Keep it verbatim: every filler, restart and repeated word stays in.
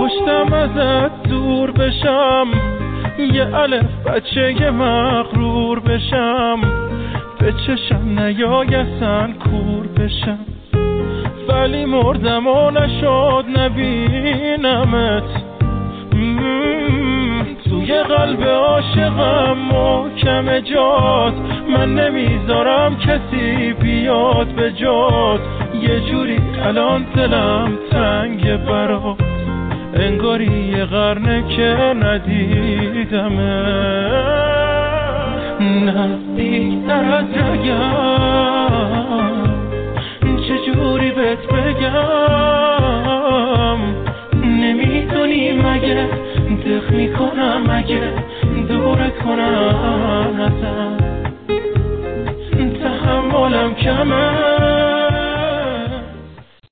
پشتم ازت دور بشم، یه الف بچه یه مغرور بشم، به چشم نیای اصلا کور بشم، ولی مردم و نشد نبینمت. توی قلب عاشقم محکم جات، من نمیذارم کسی بیاد به جات. یه جوری الان دلم تنگ برات، انگاری یه قرنه که ندیدمه. نزدیکتر از رگم چجوری بهت بگم، نمیدونی مگه دق میکنم مگه دورت کنم ازم، تحملم کمه